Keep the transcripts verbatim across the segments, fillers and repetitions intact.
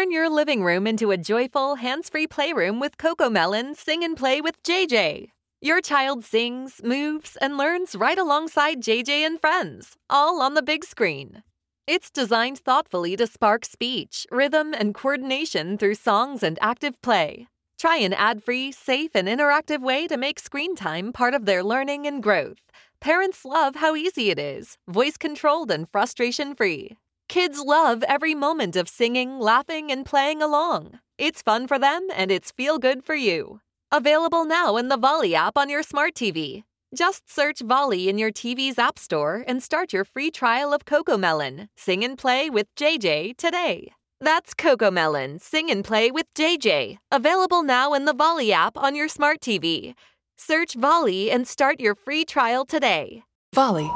Turn your living room into a joyful, hands-free playroom with CoComelon Sing and Play with J J. Your child sings, moves, and learns right alongside J J and friends, all on the big screen. It's designed thoughtfully to spark speech, rhythm, and coordination through songs and active play. Try an ad-free, safe, and interactive way to make screen time part of their learning and growth. Parents love how easy it is, voice-controlled and frustration-free. Kids love every moment of singing, laughing, and playing along. It's fun for them, and it's feel-good for you. Available now in the Volley app on your smart T V. Just search Volley in your T V's app store and start your free trial of CoComelon, Sing and Play with J J today. That's CoComelon, Sing and Play with J J. Available now in the Volley app on your smart T V. Search Volley and start your free trial today. Volley.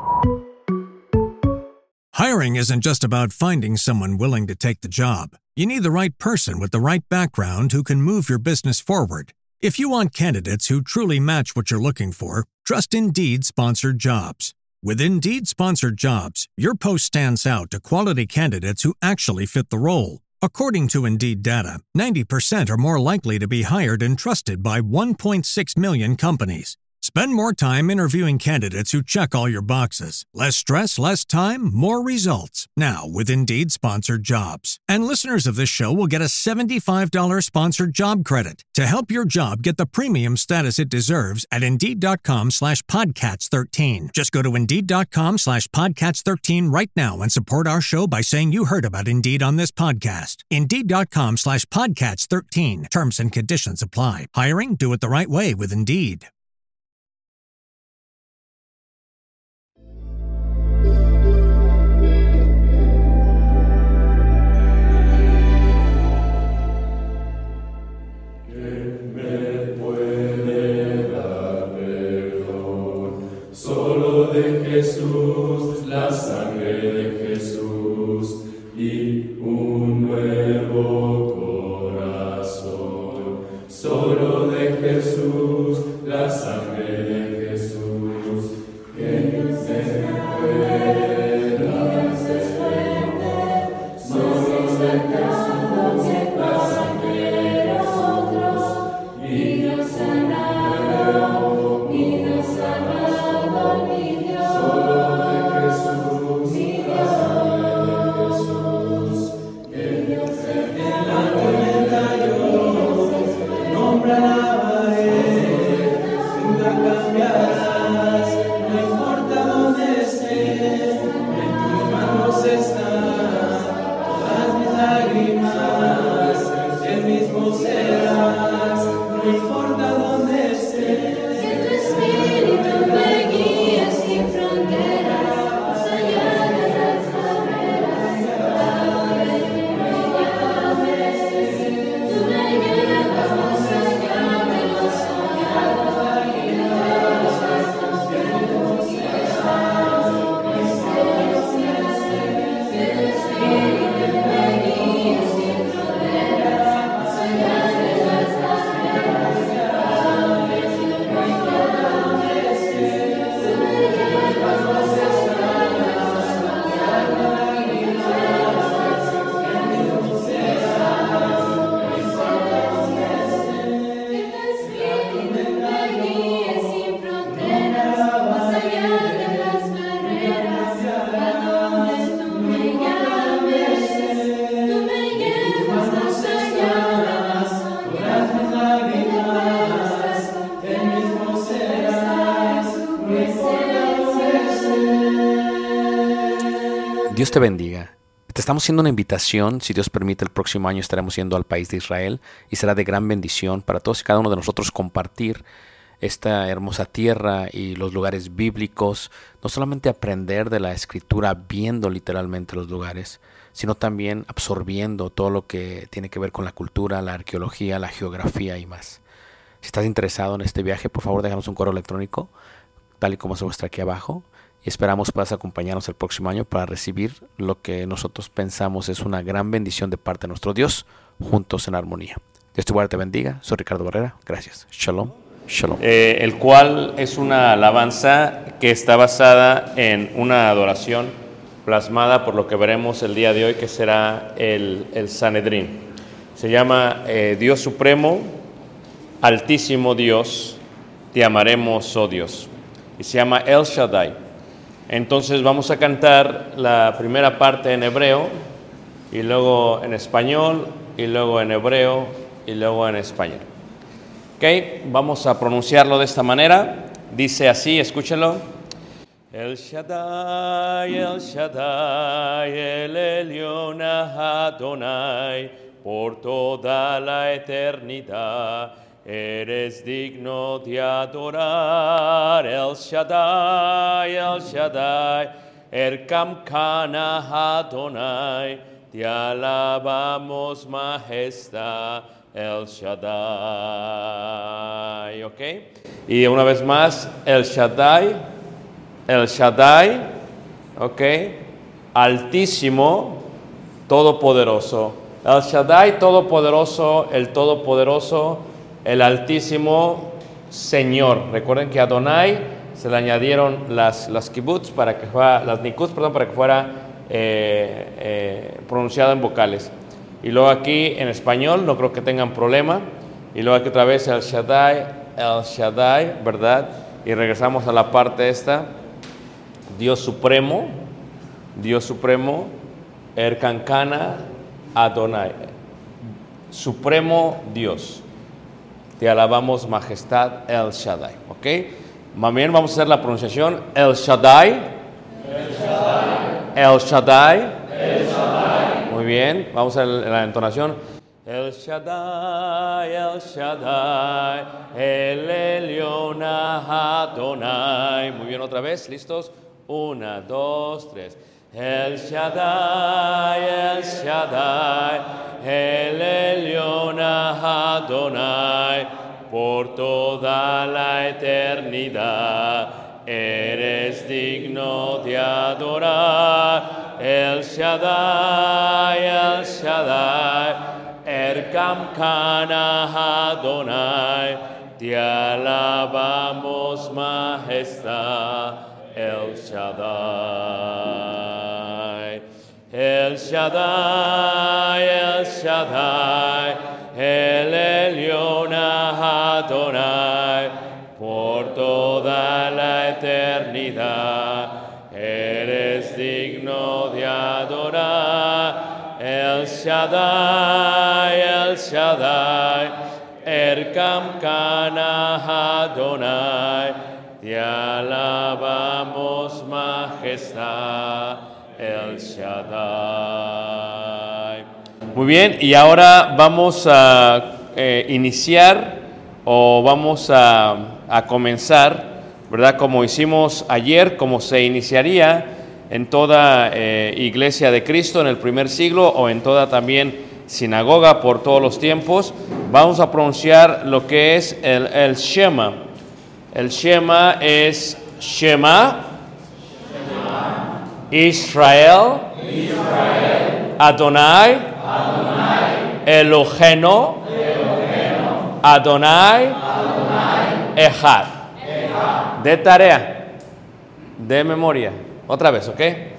Hiring isn't just about finding someone willing to take the job. You need the right person with the right background who can move your business forward. If you want candidates who truly match what you're looking for, trust Indeed Sponsored Jobs. With Indeed Sponsored Jobs, your post stands out to quality candidates who actually fit the role. According to Indeed data, ninety percent are more likely to be hired and trusted by one point six million companies. Spend more time interviewing candidates who check all your boxes. Less stress, less time, more results. Now with Indeed Sponsored Jobs. And listeners of this show will get a seventy-five dollars sponsored job credit to help your job get the premium status it deserves at Indeed.com slash Podcats 13. Just go to Indeed.com slash Podcats 13 right now and support our show by saying you heard about Indeed on this podcast. Indeed.com slash Podcats 13. Terms and conditions apply. Hiring? Do it the right way with Indeed. Jesús, la sangre de Jesús y un nuevo corazón. Solo de Jesús, la sangre de Jesús, que no se pueda desprender. Solo de Jesús, la sangre de nosotros, y nos sanará, y nos sanará, mi Dios. Dios te bendiga. Te estamos haciendo una invitación. Si Dios permite, el próximo año estaremos yendo al país de Israel y será de gran bendición para todos y cada uno de nosotros compartir esta hermosa tierra y los lugares bíblicos. No solamente aprender de la Escritura viendo literalmente los lugares, sino también absorbiendo todo lo que tiene que ver con la cultura, la arqueología, la geografía y más. Si estás interesado en este viaje, por favor déjanos un correo electrónico, tal y como se muestra aquí abajo. Y esperamos puedas acompañarnos el próximo año para recibir lo que nosotros pensamos es una gran bendición de parte de nuestro Dios, juntos en armonía. Dios te guarde, te bendiga. Soy Ricardo Barrera. Gracias. Shalom. Shalom. Eh, el cual es una alabanza que está basada en una adoración plasmada por lo que veremos el día de hoy, que será el, el Sanedrín. Se llama eh, Dios Supremo, Altísimo Dios, te amaremos, oh Dios. Y se llama El Shaddai. Entonces vamos a cantar la primera parte en hebreo, y luego en español, y luego en hebreo, y luego en español. Ok, vamos a pronunciarlo de esta manera. Dice así, escúchenlo. El Shaddai, El Shaddai, el Elyon Adonai, por toda la eternidad eres digno de adorar. El Shaddai, El Shaddai, Erkamkana Adonai, te alabamos, majestad, El Shaddai. ¿Ok? Y una vez más, El Shaddai, El Shaddai, ¿ok? Altísimo, todopoderoso. El Shaddai, todopoderoso, el todopoderoso, el altísimo Señor. Recuerden que a Adonai se le añadieron las, las kibbutz para que fuera, las nikuts, perdón, para que fuera eh, eh, pronunciado en vocales. Y luego aquí en español, no creo que tengan problema. Y luego aquí otra vez el Shaddai, el Shaddai, ¿verdad? Y regresamos a la parte esta. Dios Supremo, Dios Supremo, Erkankana Adonai, Supremo Dios. Te alabamos, majestad, El Shaddai. ¿Ok? Más bien vamos a hacer la pronunciación. El Shaddai. El Shaddai. El Shaddai. El Shaddai. Muy bien. Vamos a la entonación. El Shaddai, El Shaddai, el Elyon Adonai. Muy bien, otra vez. ¿Listos? Una, dos, tres. El Shaddai, El Shaddai, el Elyon Adonai, por toda la eternidad eres digno de adorar. El Shaddai, El Shaddai, Erkamkana Adonai, te alabamos, majestad, El Shaddai. El Shaddai, El Shaddai, el Elyon Adonai, por toda la eternidad eres digno de adorar. El Shaddai, El Shaddai, Erkamkana Adonai, te alabamos, majestad, El Shaddai. Muy bien, y ahora vamos a eh, iniciar o vamos a, a comenzar, ¿verdad? Como hicimos ayer, como se iniciaría en toda eh, iglesia de Cristo en el primer siglo o en toda también sinagoga por todos los tiempos. Vamos a pronunciar lo que es el, el Shema. El Shema es Shema, Shema. Israel, Israel. Adonai, Adonai. Eloheno, Eloheno. Adonai, Adonai. Echad. Echad. De tarea, de memoria. Otra vez, ¿ok?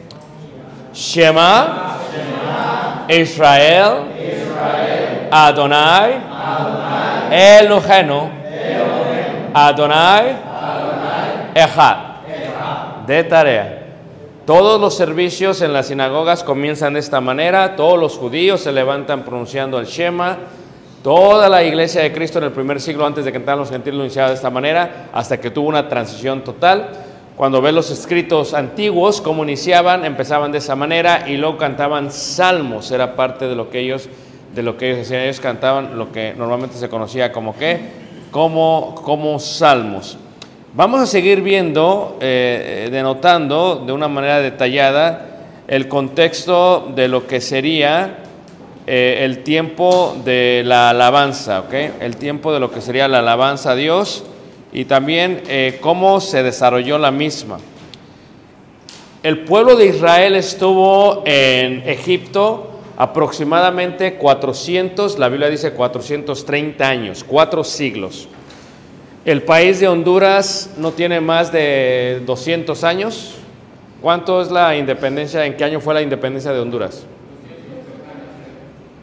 Shema, Shema. Israel, Israel. Adonai, Adonai. Eloheno, Adonai, Adonai. Echad. Echad. De tarea. Todos los servicios en las sinagogas comienzan de esta manera. Todos los judíos se levantan pronunciando el Shema. Toda la iglesia de Cristo en el primer siglo, antes de que entraran los gentiles, lo iniciaba de esta manera, hasta que tuvo una transición total. Cuando ves los escritos antiguos, cómo iniciaban, empezaban de esa manera y luego cantaban salmos. Era parte de lo que ellos, de lo que ellos hacían. Ellos cantaban lo que normalmente se conocía como ¿qué? Como, como salmos. Vamos a seguir viendo, eh, denotando de una manera detallada el contexto de lo que sería eh, el tiempo de la alabanza, ¿ok? El tiempo de lo que sería la alabanza a Dios y también eh, cómo se desarrolló la misma. El pueblo de Israel estuvo en Egipto aproximadamente cuatrocientos, la Biblia dice cuatrocientos treinta años, cuatro siglos. El país de Honduras no tiene más de doscientos años. ¿Cuánto es la independencia? ¿En qué año fue la independencia de Honduras?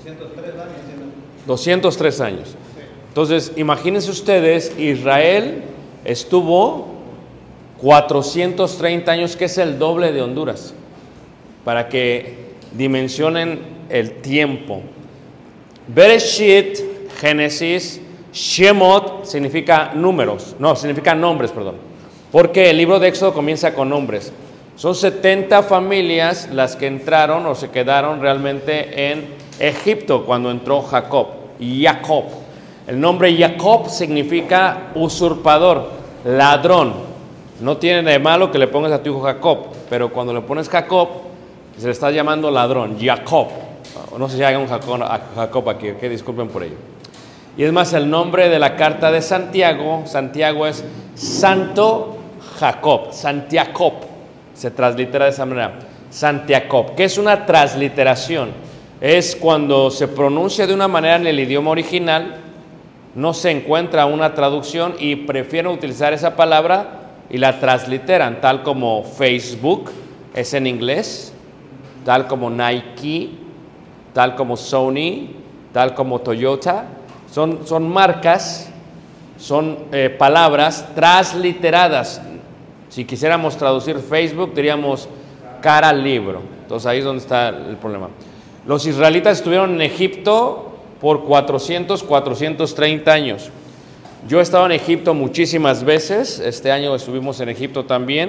doscientos tres años. Entonces, imagínense ustedes, Israel estuvo cuatrocientos treinta años, que es el doble de Honduras, para que dimensionen el tiempo. Bereshit, Génesis, Shemot significa números, no, significa nombres, perdón, porque el libro de Éxodo comienza con nombres. Son setenta familias las que entraron o se quedaron realmente en Egipto cuando entró Jacob, Jacob. El nombre Jacob significa usurpador, ladrón. No tiene de malo que le pongas a tu hijo Jacob, pero cuando le pones Jacob, se le está llamando ladrón, Jacob. No sé si hay un Jacob, Jacob aquí, que disculpen por ello. Y es más, el nombre de la carta de Santiago, Santiago es Santo Jacob, Santiacob, se translitera de esa manera, Santiacob, que es una transliteración. Es cuando se pronuncia de una manera en el idioma original, no se encuentra una traducción y prefieren utilizar esa palabra y la transliteran, tal como Facebook es en inglés, tal como Nike, tal como Sony, tal como Toyota. Son, son marcas, son eh, palabras transliteradas. Si quisiéramos traducir Facebook, diríamos cara al libro. Entonces ahí es donde está el problema. Los israelitas estuvieron en Egipto por cuatrocientos, cuatrocientos treinta años. Yo he estado en Egipto muchísimas veces. Este año estuvimos en Egipto también.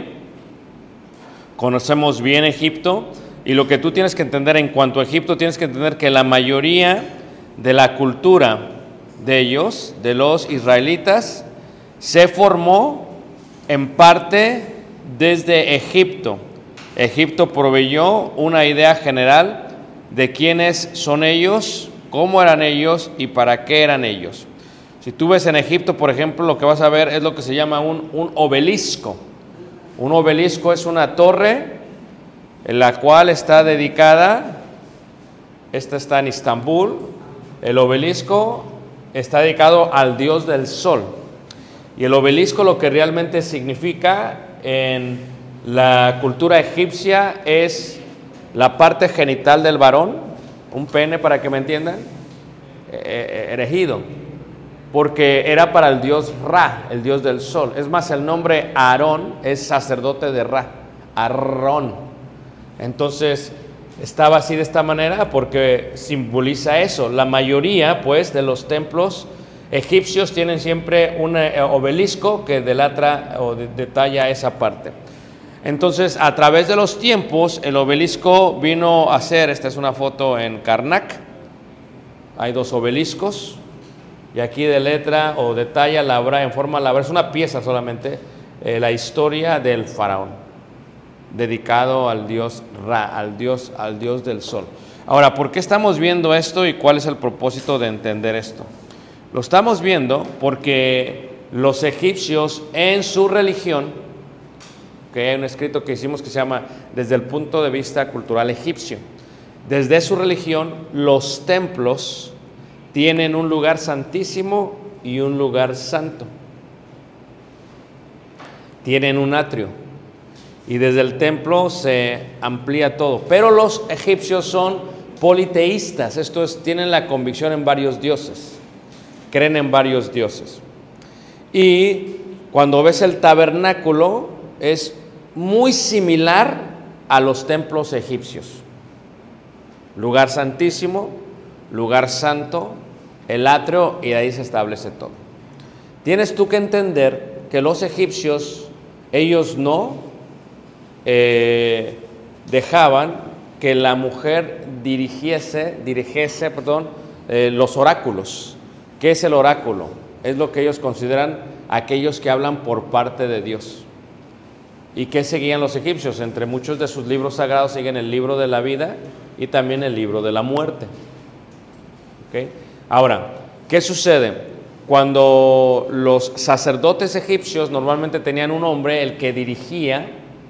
Conocemos bien Egipto. Y lo que tú tienes que entender en cuanto a Egipto, tienes que entender que la mayoría de la cultura de ellos, de los israelitas, se formó en parte desde Egipto. Egipto proveyó una idea general de quiénes son ellos, cómo eran ellos y para qué eran ellos. Si tú ves en Egipto, por ejemplo, lo que vas a ver es lo que se llama un, un obelisco. Un obelisco es una torre en la cual está dedicada, esta está en Estambul, el obelisco está dedicado al dios del sol. Y el obelisco lo que realmente significa en la cultura egipcia es la parte genital del varón, un pene para que me entiendan, eh, erigido, porque era para el dios Ra, el dios del sol. Es más, el nombre Aarón es sacerdote de Ra, Aarón. Entonces estaba así de esta manera porque simboliza eso. La mayoría pues de los templos egipcios tienen siempre un obelisco que delata o detalla esa parte. Entonces, a través de los tiempos, el obelisco vino a ser, esta es una foto en Karnak, hay dos obeliscos, y aquí de letra o detalla labra, en forma labra, es una pieza solamente, eh, la historia del faraón, dedicado al dios Ra, al dios, al dios del sol. Ahora, ¿por qué estamos viendo esto y cuál es el propósito de entender esto? Lo estamos viendo porque los egipcios en su religión, que hay un escrito que hicimos que se llama Desde el punto de vista cultural egipcio, desde su religión los templos tienen un lugar santísimo y un lugar santo, tienen un atrio y desde el templo se amplía todo, pero los egipcios son politeístas, esto es, tienen la convicción en varios dioses, creen en varios dioses. Y cuando ves el tabernáculo es muy similar a los templos egipcios, lugar santísimo, lugar santo, el atrio, y ahí se establece todo. Tienes tú que entender que los egipcios, ellos no eh, dejaban que la mujer dirigiese, dirigiese, perdón, eh, los oráculos. ¿Qué es el oráculo? Es lo que ellos consideran aquellos que hablan por parte de Dios. ¿Y qué seguían los egipcios? Entre muchos de sus libros sagrados siguen el libro de la vida y también el libro de la muerte. ¿Okay? Ahora, ¿qué sucede? Cuando los sacerdotes egipcios normalmente tenían un hombre, el que dirigía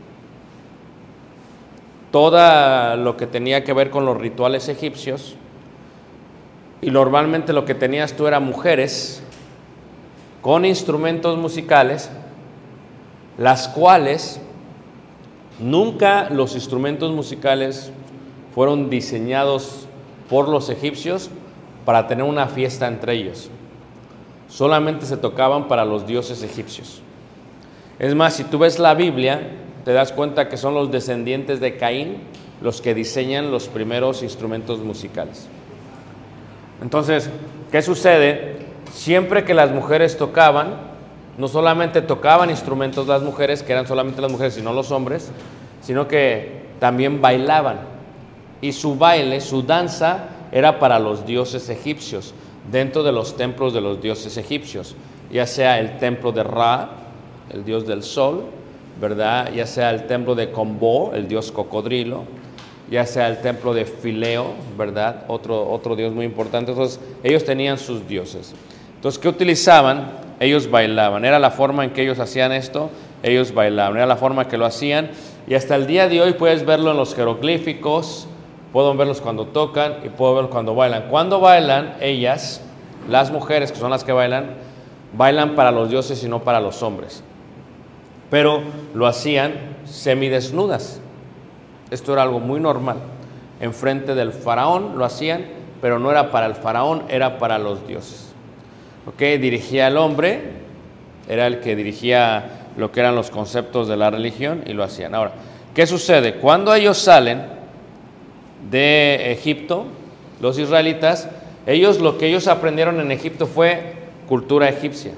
todo lo que tenía que ver con los rituales egipcios, y normalmente lo que tenías tú eran mujeres con instrumentos musicales, las cuales nunca los instrumentos musicales fueron diseñados por los egipcios para tener una fiesta entre ellos. Solamente se tocaban para los dioses egipcios. Es más, si tú ves la Biblia, te das cuenta que son los descendientes de Caín los que diseñan los primeros instrumentos musicales. Entonces, ¿qué sucede? Siempre que las mujeres tocaban, no solamente tocaban instrumentos las mujeres, que eran solamente las mujeres y no los hombres, sino que también bailaban. Y su baile, su danza, era para los dioses egipcios, dentro de los templos de los dioses egipcios, ya sea el templo de Ra, el dios del sol, ¿verdad? Ya sea el templo de Combo, el dios cocodrilo, ya sea el templo de Fileo, ¿verdad? Otro, otro dios muy importante. Entonces, ellos tenían sus dioses. Entonces, ¿qué utilizaban? Ellos bailaban. Era la forma en que ellos hacían esto, ellos bailaban. Era la forma que lo hacían. Y hasta el día de hoy puedes verlo en los jeroglíficos, puedo verlos cuando tocan y puedo verlos cuando bailan. Cuando bailan, ellas, las mujeres que son las que bailan, bailan para los dioses y no para los hombres. Pero lo hacían semidesnudas. Esto era algo muy normal. Enfrente del faraón lo hacían, pero no era para el faraón, era para los dioses. ¿Ok? Dirigía al hombre, era el que dirigía lo que eran los conceptos de la religión y lo hacían. Ahora, ¿qué sucede? Cuando ellos salen de Egipto, los israelitas, ellos lo que ellos aprendieron en Egipto fue cultura egipcia.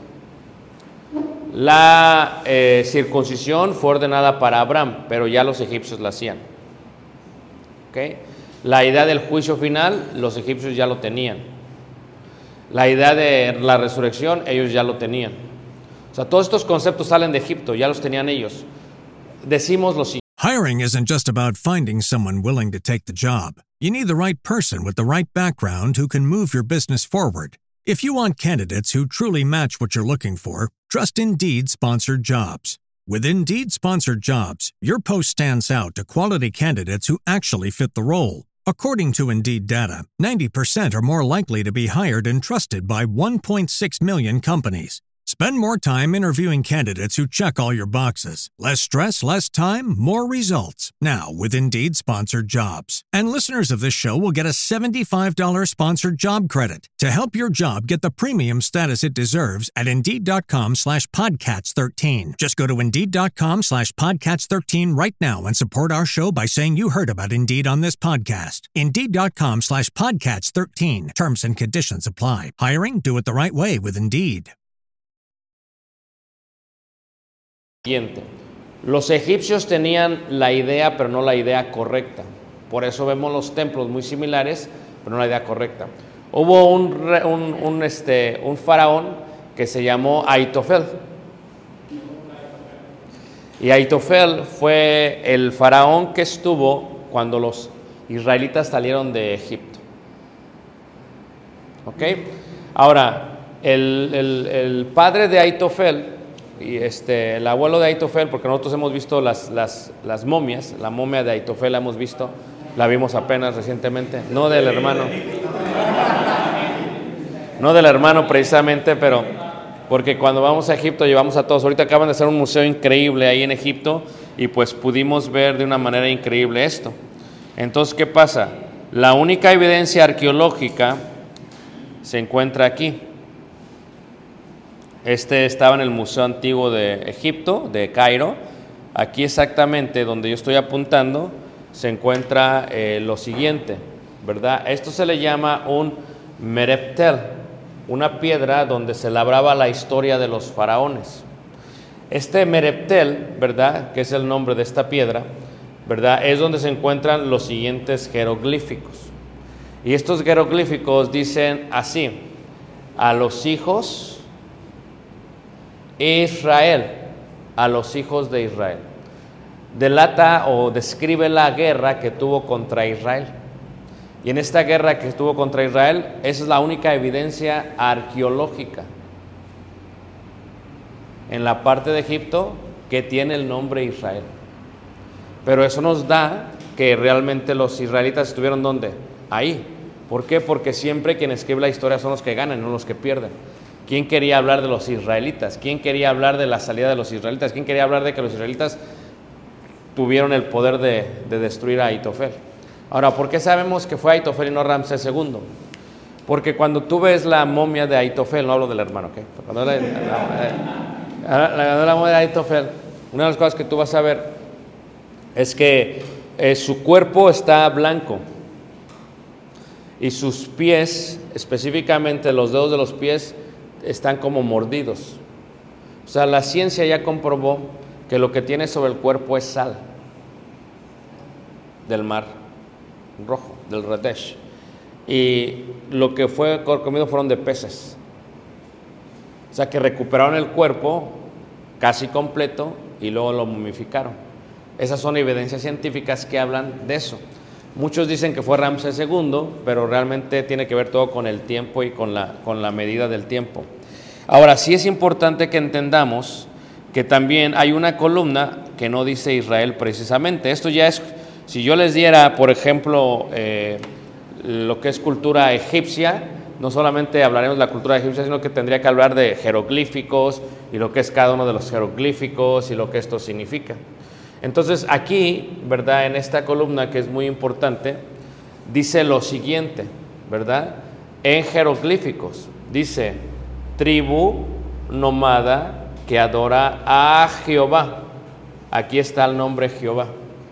La eh, circuncisión fue ordenada para Abraham, pero ya los egipcios la hacían. ¿Okay? La idea del juicio final, los egipcios ya lo tenían. La idea de la resurrección, ellos ya lo tenían. O sea, todos estos conceptos salen de Egipto, ya los tenían ellos. Decimos lo siguiente. Hiring isn't just about finding someone willing to take the job. You need the right person with the right background who can move your business forward. If you want candidates who truly match what you're looking for, trust Indeed Sponsored Jobs. With Indeed Sponsored Jobs, your post stands out to quality candidates who actually fit the role. According to Indeed data, ninety percent are more likely to be hired and trusted by one point six million companies. Spend more time interviewing candidates who check all your boxes. Less stress, less time, more results. Now with Indeed Sponsored Jobs. And listeners of this show will get a seventy-five dollars sponsored job credit to help your job get the premium status it deserves at Indeed.com slash Podcats 13. Just go to Indeed.com slash Podcats 13 right now and support our show by saying you heard about Indeed on this podcast. Indeed.com slash Podcats 13. Terms and conditions apply. Hiring? Do it the right way with Indeed. Los egipcios tenían la idea, pero no la idea correcta. Por eso vemos los templos muy similares, pero no la idea correcta. Hubo un, un, un, este, un faraón que se llamó Ahitofel. Y Ahitofel fue el faraón que estuvo cuando los israelitas salieron de Egipto. ¿Ok? Ahora, el, el, el padre de Ahitofel, y este, el abuelo de Ahitofel, porque nosotros hemos visto las, las, las momias, la momia de Ahitofel la hemos visto, la vimos apenas recientemente, no del hermano, no del hermano precisamente, pero porque cuando vamos a Egipto llevamos a todos. Ahorita acaban de hacer un museo increíble ahí en Egipto y pues pudimos ver de una manera increíble esto. Entonces, ¿qué pasa? La única evidencia arqueológica se encuentra aquí. Este estaba en el Museo Antiguo de Egipto, de Cairo. Aquí exactamente donde yo estoy apuntando se encuentra eh, lo siguiente, ¿verdad? Esto se le llama un mereptel, una piedra donde se labraba la historia de los faraones. Este mereptel, ¿verdad?, que es el nombre de esta piedra, ¿verdad?, es donde se encuentran los siguientes jeroglíficos. Y estos jeroglíficos dicen así: a los hijos Israel, a los hijos de Israel. Delata o describe la guerra que tuvo contra Israel. Y en esta guerra que tuvo contra Israel, esa es la única evidencia arqueológica en la parte de Egipto que tiene el nombre Israel. Pero eso nos da que realmente los israelitas estuvieron ¿dónde? Ahí. ¿Por qué? Porque siempre quien escribe la historia son los que ganan, no los que pierden. ¿Quién quería hablar de los israelitas? ¿Quién quería hablar de la salida de los israelitas? ¿Quién quería hablar de que los israelitas tuvieron el poder de, de destruir a Ahitofel? Ahora, ¿por qué sabemos que fue Aitofel y no Ramsés segundo? Porque cuando tú ves la momia de Aitofel, no hablo del hermano, ¿ok? Cuando la, la, la, la, la momia de Aitofel, una de las cosas que tú vas a ver es que eh, su cuerpo está blanco y sus pies, específicamente los dedos de los pies, están como mordidos. O sea, la ciencia ya comprobó que lo que tiene sobre el cuerpo es sal del mar rojo, del Redesh. Y lo que fue comido fueron de peces. O sea, que recuperaron el cuerpo casi completo y luego lo momificaron. Esas son evidencias científicas que hablan de eso. Muchos dicen que fue Ramsés segundo, pero realmente tiene que ver todo con el tiempo y con la, con la medida del tiempo. Ahora, sí es importante que entendamos que también hay una columna que no dice Israel precisamente. Esto ya es, si yo les diera, por ejemplo, eh, lo que es cultura egipcia, no solamente hablaremos de la cultura egipcia, sino que tendría que hablar de jeroglíficos y lo que es cada uno de los jeroglíficos y lo que esto significa. Entonces aquí, ¿verdad? En esta columna que es muy importante, dice lo siguiente, ¿verdad? En jeroglíficos, dice tribu nómada que adora a Jehová. Aquí está el nombre Jehová.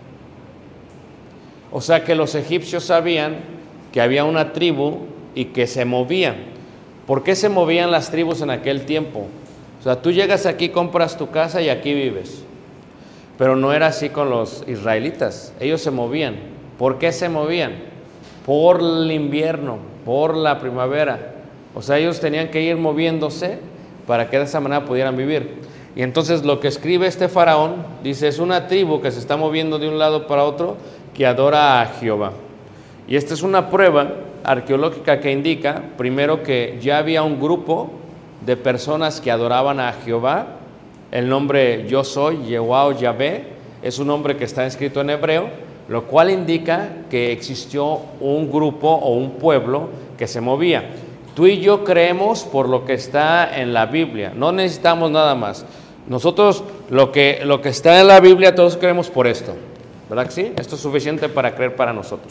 O sea que los egipcios sabían que había una tribu y que se movían. ¿Por qué se movían las tribus en aquel tiempo? O sea, tú llegas aquí, compras tu casa y aquí vives. Pero no era así con los israelitas. Ellos se movían. ¿Por qué se movían? Por el invierno, por la primavera. O sea, ellos tenían que ir moviéndose para que de esa manera pudieran vivir. Y entonces lo que escribe este faraón, dice, es una tribu que se está moviendo de un lado para otro que adora a Jehová. Y esta es una prueba arqueológica que indica, primero, que ya había un grupo de personas que adoraban a Jehová. El nombre Yo Soy, Yehová o Yahvé, es un nombre que está escrito en hebreo, lo cual indica que existió un grupo o un pueblo que se movía. Tú y yo creemos por lo que está en la Biblia, no necesitamos nada más. Nosotros lo que, lo que está en la Biblia todos creemos por esto, ¿verdad que sí? Esto es suficiente para creer para nosotros.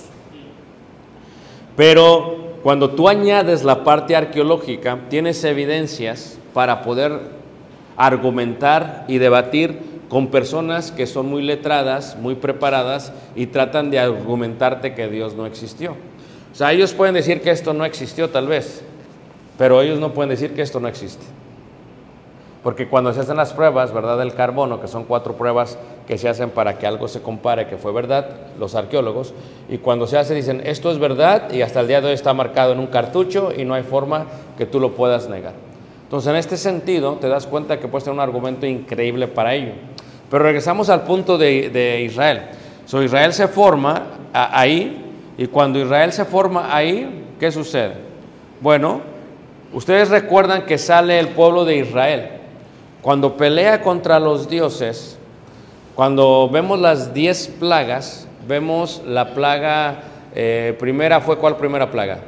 Pero cuando tú añades la parte arqueológica, tienes evidencias para poder argumentar y debatir con personas que son muy letradas, muy preparadas y tratan de argumentarte que Dios no existió. O sea, ellos pueden decir que esto no existió tal vez, pero ellos no pueden decir que esto no existe. Porque cuando se hacen las pruebas, ¿verdad?, del carbono, que son cuatro pruebas que se hacen para que algo se compare que fue verdad, los arqueólogos, y cuando se hace dicen, esto es verdad, y hasta el día de hoy está marcado en un cartucho y no hay forma que tú lo puedas negar. Entonces, en este sentido, te das cuenta que puedes tener un argumento increíble para ello. Pero regresamos al punto de, de Israel. So, Israel se forma a, ahí, y cuando Israel se forma ahí, ¿qué sucede? Bueno, ustedes recuerdan que sale el pueblo de Israel. Cuando pelea contra los dioses, cuando vemos las diez plagas, vemos la plaga, eh, primera fue, ¿cuál primera plaga?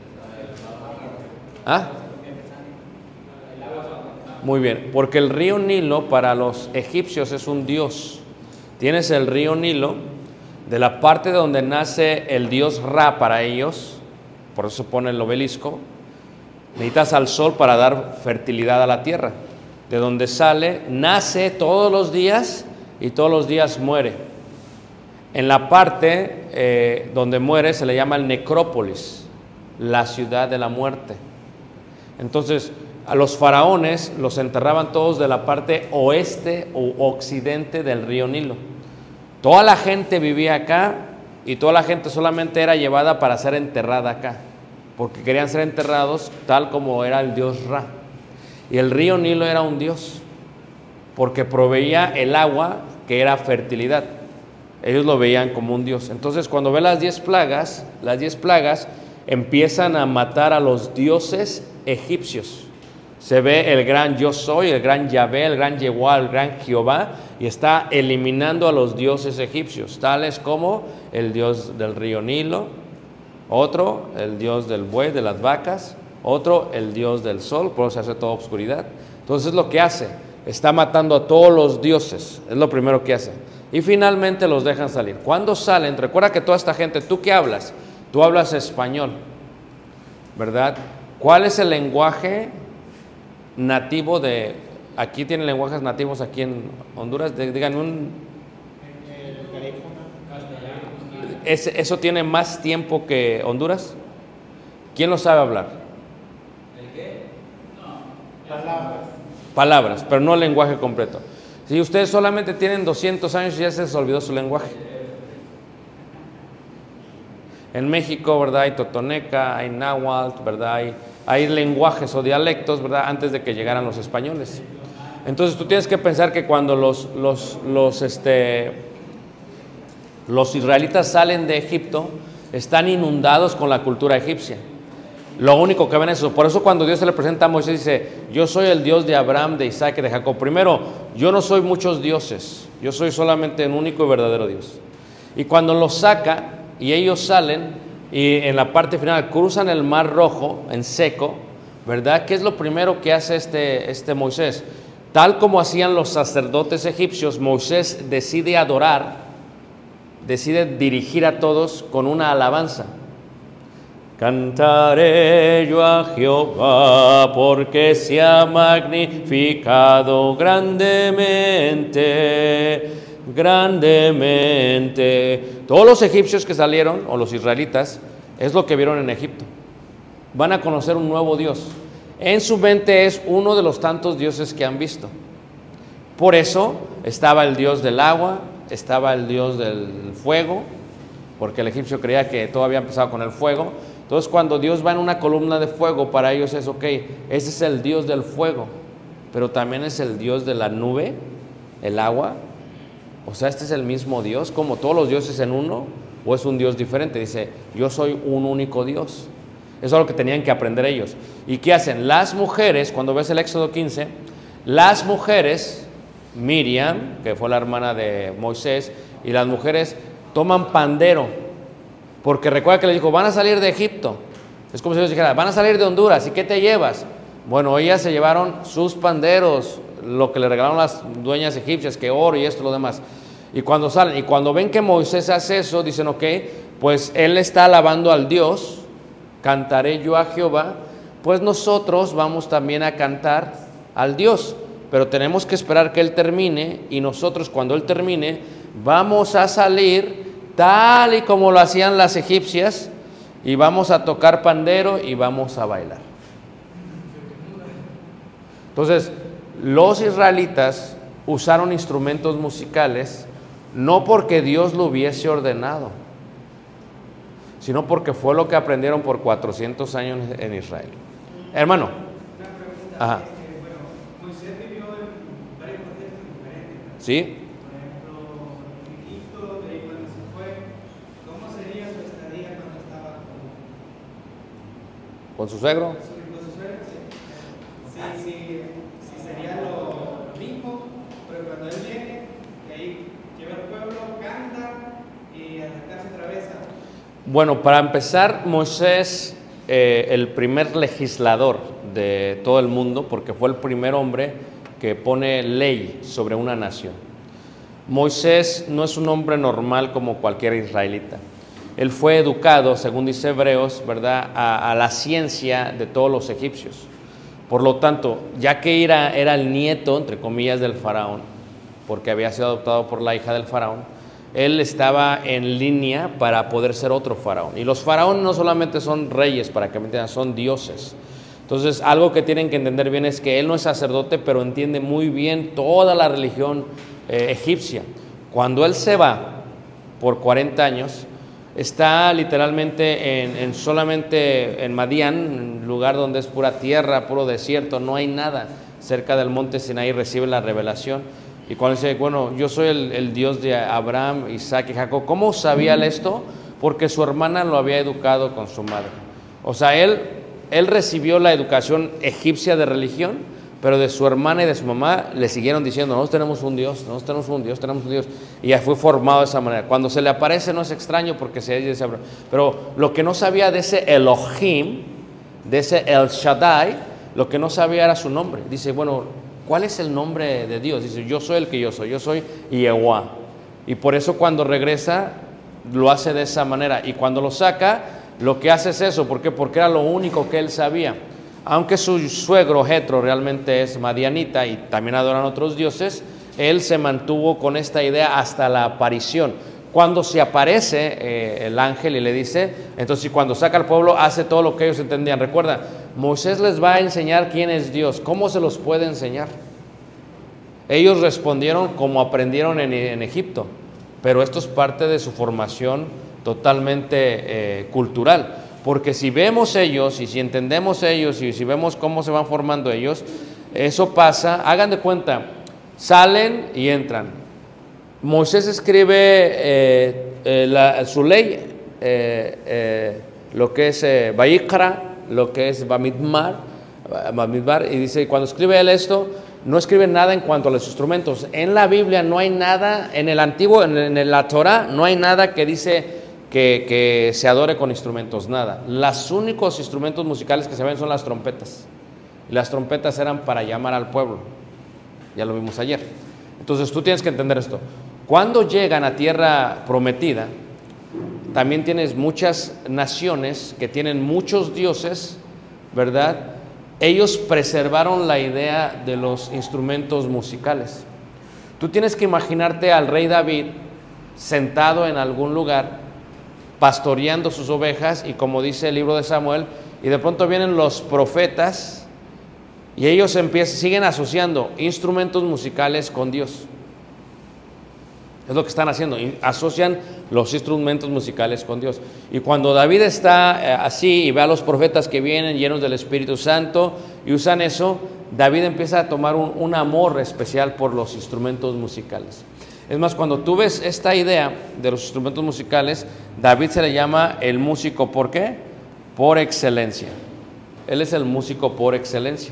¿Ah? Muy bien, porque el río Nilo para los egipcios es un dios. Tienes el río Nilo, de la parte de donde nace el dios Ra para ellos, por eso se pone el obelisco. Necesitas al sol para dar fertilidad a la tierra. De donde sale, nace todos los días y todos los días muere. En la parte eh, donde muere se le llama el necrópolis, la ciudad de la muerte. Entonces, a los faraones los enterraban todos de la parte oeste o occidente del río Nilo. Toda la gente vivía acá y toda la gente solamente era llevada para ser enterrada acá, porque querían ser enterrados tal como era el dios Ra. Y el río Nilo era un dios, porque proveía el agua que era fertilidad. Ellos lo veían como un dios. Entonces, cuando ve las diez plagas, las diez plagas empiezan a matar a los dioses egipcios. Se ve el gran Yo Soy, el gran Yahvé, el gran Yehová, el gran Jehová, y está eliminando a los dioses egipcios, tales como el dios del río Nilo, otro, el dios del buey, de las vacas, otro, el dios del sol, por eso se hace toda oscuridad. Entonces, lo que hace, está matando a todos los dioses, es lo primero que hace. Y finalmente los dejan salir. Cuando salen, recuerda que toda esta gente, ¿tú qué hablas? Tú hablas español, ¿verdad? ¿Cuál es el lenguaje nativo de... Aquí tienen lenguajes nativos aquí en Honduras? Digan un... ¿Ese, ¿Eso tiene más tiempo que Honduras? ¿Quién lo sabe hablar? ¿El qué? No. Palabras. Palabras, pero no el lenguaje completo. Si ustedes solamente tienen doscientos años, ya se les olvidó su lenguaje. En México, ¿verdad? Hay totoneca, hay náhuatl, ¿verdad? Hay, hay lenguajes o dialectos, ¿verdad? Antes de que llegaran los españoles. Entonces tú tienes que pensar que cuando los, los, los, este, los israelitas salen de Egipto, están inundados con la cultura egipcia. Lo único que ven es eso. Por eso cuando Dios se le presenta a Moisés dice, yo soy el Dios de Abraham, de Isaac y de Jacob. Primero, yo no soy muchos dioses, yo soy solamente un único y verdadero Dios. Y cuando los saca y ellos salen y en la parte final cruzan el mar Rojo en seco, ¿verdad? ¿Qué es lo primero que hace este, este Moisés? Tal como hacían los sacerdotes egipcios, Moisés decide adorar, decide dirigir a todos con una alabanza. Cantaré yo a Jehová porque se ha magnificado grandemente, grandemente. Todos los egipcios que salieron, o los israelitas, es lo que vieron en Egipto. Van a conocer un nuevo Dios. En su mente es uno de los tantos dioses que han visto. Por eso estaba el Dios del agua, estaba el Dios del fuego, porque el egipcio creía que todo había empezado con el fuego. Entonces cuando Dios va en una columna de fuego, para ellos es ok, ese es el Dios del fuego, pero también es el Dios de la nube, el agua. O sea, este es el mismo Dios, como todos los dioses en uno, o es un Dios diferente. Dice, yo soy un único Dios. Eso es lo que tenían que aprender ellos. ¿Y qué hacen? Las mujeres, cuando ves el Éxodo quince, las mujeres, Miriam, que fue la hermana de Moisés, y las mujeres toman pandero. Porque recuerda que le dijo, van a salir de Egipto. Es como si Dios dijera, van a salir de Honduras, ¿y qué te llevas? Bueno, ellas se llevaron sus panderos, lo que le regalaron las dueñas egipcias, que oro y esto y lo demás. Y cuando salen, y cuando ven que Moisés hace eso, dicen, ok, pues él está alabando al Dios, cantaré yo a Jehová, pues nosotros vamos también a cantar al Dios. Pero tenemos que esperar que él termine, y nosotros cuando él termine, vamos a salir tal y como lo hacían las egipcias, y vamos a tocar pandero y vamos a bailar. Entonces, los israelitas usaron instrumentos musicales no porque Dios lo hubiese ordenado, sino porque fue lo que aprendieron por cuatrocientos años en Israel. Hermano. Una pregunta. Ajá. Es que, bueno, Moisés vivió en varios contextos diferentes. ¿Sí? ¿Con su suegro? Con su suegro, sí. Sí, sí, sí sería lo mismo, pero cuando él viene, de ahí lleva al pueblo, canta y al acá se atraviesa. Bueno, para empezar, Moisés, eh, el primer legislador de todo el mundo, porque fue el primer hombre que pone ley sobre una nación. Moisés no es un hombre normal como cualquier israelita. Él fue educado, según dice Hebreos, ¿verdad?, a, a la ciencia de todos los egipcios. Por lo tanto, ya que era, era el nieto, entre comillas, del faraón, porque había sido adoptado por la hija del faraón, él estaba en línea para poder ser otro faraón. Y los faraones no solamente son reyes, para que me entiendan, son dioses. Entonces, algo que tienen que entender bien es que él no es sacerdote, pero entiende muy bien toda la religión eh, egipcia. Cuando él se va por cuarenta años, está literalmente en, en solamente en Madián, un lugar donde es pura tierra, puro desierto, no hay nada. Cerca del monte Sinaí recibe la revelación. Y cuando dice, bueno, yo soy el, el Dios de Abraham, Isaac y Jacob. ¿Cómo sabía él esto? Porque su hermana lo había educado con su madre. O sea, él, él recibió la educación egipcia de religión, pero de su hermana y de su mamá le siguieron diciendo, nosotros tenemos un Dios, nosotros tenemos un Dios, tenemos un Dios. Y ya fue formado de esa manera. Cuando se le aparece no es extraño porque se dice, pero lo que no sabía de ese Elohim, de ese El Shaddai, lo que no sabía era su nombre. Dice, bueno, ¿cuál es el nombre de Dios? Dice, yo soy el que yo soy, yo soy Yehová. Y por eso cuando regresa lo hace de esa manera. Y cuando lo saca, lo que hace es eso. ¿Por qué? Porque era lo único que él sabía. Aunque su suegro Jetro realmente es madianita y también adoran otros dioses, él se mantuvo con esta idea hasta la aparición. Cuando se aparece eh, el ángel y le dice, entonces cuando saca al pueblo hace todo lo que ellos entendían. Recuerda, Moisés les va a enseñar quién es Dios. ¿Cómo se los puede enseñar? Ellos respondieron como aprendieron en, en Egipto, pero esto es parte de su formación totalmente eh, cultural, porque si vemos ellos y si entendemos ellos y si vemos cómo se van formando ellos, eso pasa, hagan de cuenta, salen y entran. Moisés escribe eh, eh, la, su ley, eh, eh, lo que es eh, Vayikra, lo que es Bamidbar, Bamidbar, y dice, cuando escribe él esto, no escribe nada en cuanto a los instrumentos. En la Biblia no hay nada, en el antiguo, en, en la Torah, no hay nada que dice que, que se adore con instrumentos, nada. Los únicos instrumentos musicales que se ven son las trompetas. Y las trompetas eran para llamar al pueblo. Ya lo vimos ayer. Entonces tú tienes que entender esto. Cuando llegan a tierra prometida, también tienes muchas naciones que tienen muchos dioses, ¿verdad? Ellos preservaron la idea de los instrumentos musicales. Tú tienes que imaginarte al rey David sentado en algún lugar, pastoreando sus ovejas, y como dice el libro de Samuel, y de pronto vienen los profetas, y ellos empiezan, siguen asociando instrumentos musicales con Dios. Es lo que están haciendo, asocian los instrumentos musicales con Dios. Y cuando David está eh, así y ve a los profetas que vienen llenos del Espíritu Santo y usan eso, David empieza a tomar un, un amor especial por los instrumentos musicales. Es más, cuando tú ves esta idea de los instrumentos musicales, David se le llama el músico, ¿por qué? Por excelencia. Él es el músico por excelencia.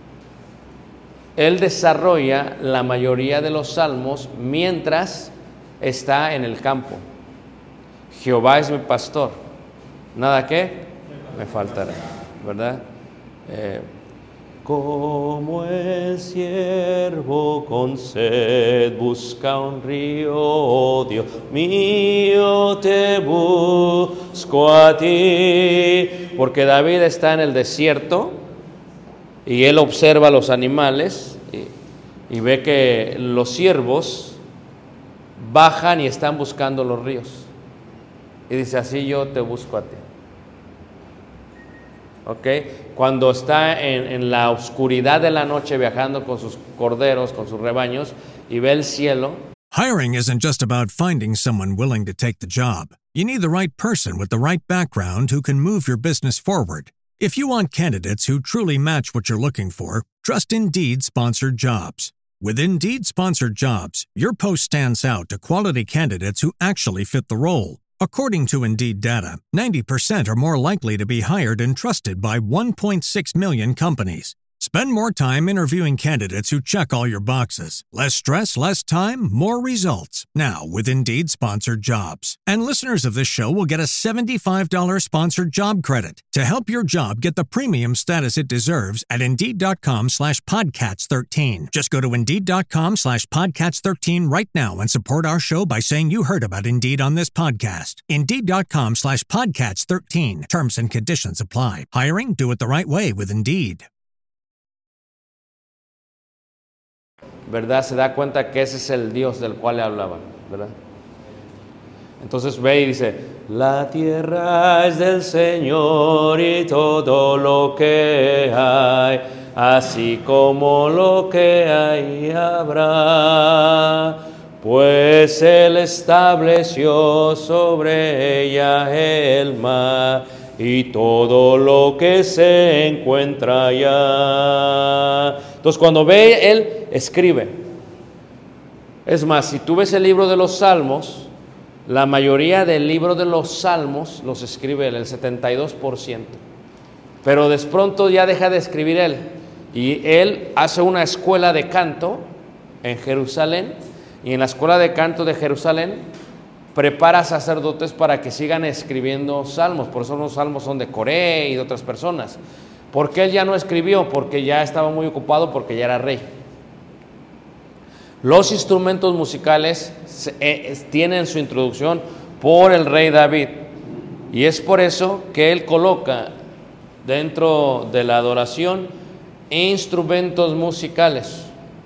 Él desarrolla la mayoría de los salmos mientras está en el campo. Jehová es mi pastor, nada que me faltará, ¿verdad? Eh, como el siervo con sed busca un río, oh Dios mío, te busco a ti. Porque David está en el desierto y él observa los animales y, y ve que los ciervos bajan y están buscando los ríos. Y dice, así yo te busco a ti. ¿Ok? Cuando está en, en la oscuridad de la noche viajando con sus corderos, con sus rebaños, y ve el cielo. Hiring isn't just about finding someone willing to take the job. You need the right person with the right background who can move your business forward. If you want candidates who truly match what you're looking for, trust Indeed Sponsored Jobs. With Indeed Sponsored Jobs, your post stands out to quality candidates who actually fit the role. According to Indeed data, ninety percent are more likely to be hired and trusted by one point six million companies. Spend more time interviewing candidates who check all your boxes. Less stress, less time, more results. Now with Indeed Sponsored Jobs. And listeners of this show will get a seventy-five dollars sponsored job credit to help your job get the premium status it deserves at Indeed.com slash Podcats13. Just go to Indeed.com slash Podcats13 right now and support our show by saying you heard about Indeed on this podcast. Indeed.com slash Podcats13. Terms and conditions apply. Hiring? Do it the right way with Indeed. ¿Verdad? Se da cuenta que ese es el Dios del cual le hablaban, ¿verdad? Entonces ve y dice, la tierra es del Señor y todo lo que hay, así como lo que hay habrá, pues Él estableció sobre ella el mar y todo lo que se encuentra allá. Entonces cuando ve, él escribe. Es más, si tú ves el libro de los Salmos, la mayoría del libro de los Salmos los escribe él, el setenta y dos por ciento. Pero de pronto ya deja de escribir él. Y él hace una escuela de canto en Jerusalén. Y en la escuela de canto de Jerusalén prepara sacerdotes para que sigan escribiendo salmos. Por eso los salmos son de Coré y de otras personas. ¿Por qué él ya no escribió? Porque ya estaba muy ocupado, porque ya era rey. Los instrumentos musicales se, eh, tienen su introducción por el rey David. Y es por eso que él coloca dentro de la adoración instrumentos musicales,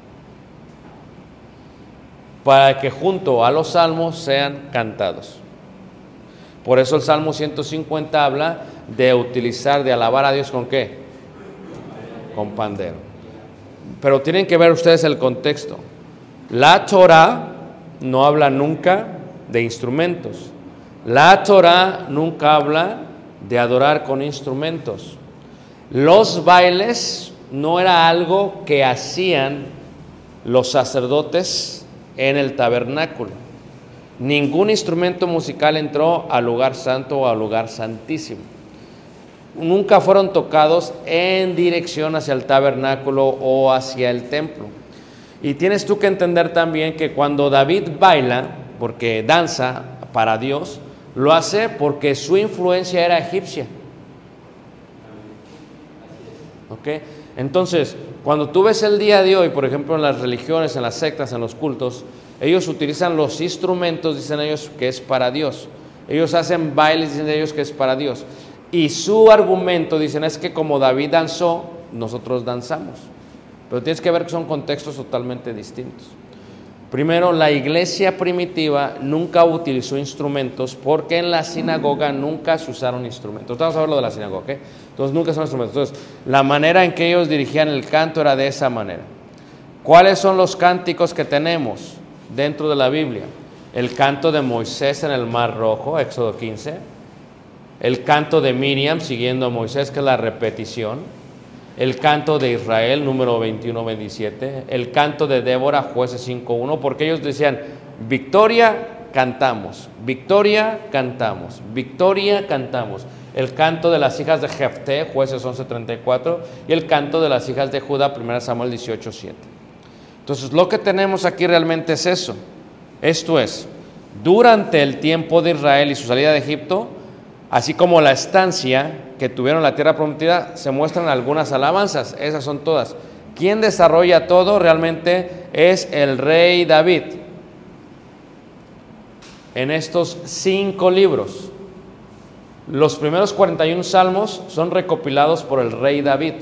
para que junto a los salmos sean cantados. Por eso el Salmo ciento cincuenta habla de utilizar, de alabar a Dios ¿con qué? Con pandero. Pero tienen que ver ustedes el contexto. La Torah no habla nunca de instrumentos. La Torah nunca habla de adorar con instrumentos. Los bailes no era algo que hacían los sacerdotes en el tabernáculo. Ningún instrumento musical entró al lugar santo o al lugar santísimo. Nunca fueron tocados en dirección hacia el tabernáculo o hacia el templo. Y tienes tú que entender también que cuando David baila, porque danza para Dios, lo hace porque su influencia era egipcia. ¿Ok? Entonces, cuando tú ves el día de hoy, por ejemplo, en las religiones, en las sectas, en los cultos, ellos utilizan los instrumentos, dicen ellos, que es para Dios. Ellos hacen bailes, dicen ellos, que es para Dios. Y su argumento, dicen, es que como David danzó, nosotros danzamos. Pero tienes que ver que son contextos totalmente distintos. Primero, la iglesia primitiva nunca utilizó instrumentos porque en la sinagoga nunca se usaron instrumentos. Vamos a ver lo de la sinagoga, ¿ok? Entonces nunca son instrumentos. Entonces, la manera en que ellos dirigían el canto era de esa manera. ¿Cuáles son los cánticos que tenemos dentro de la Biblia? El canto de Moisés en el Mar Rojo, Éxodo quince. El canto de Miriam siguiendo a Moisés, que es la repetición. El canto de Israel, número veintiuno veintisiete. El canto de Débora, Jueces cinco uno, porque ellos decían, victoria, cantamos, victoria, cantamos, victoria, cantamos. El canto de las hijas de Jefté, Jueces once treinta y cuatro, y el canto de las hijas de Judá, primera Samuel dieciocho siete. Entonces, lo que tenemos aquí realmente es eso. Esto es, durante el tiempo de Israel y su salida de Egipto, así como la estancia que tuvieron en la tierra prometida, se muestran algunas alabanzas. Esas son todas. ¿Quién desarrolla todo? Realmente es el rey David. En estos cinco libros, los primeros cuarenta y uno salmos son recopilados por el rey David.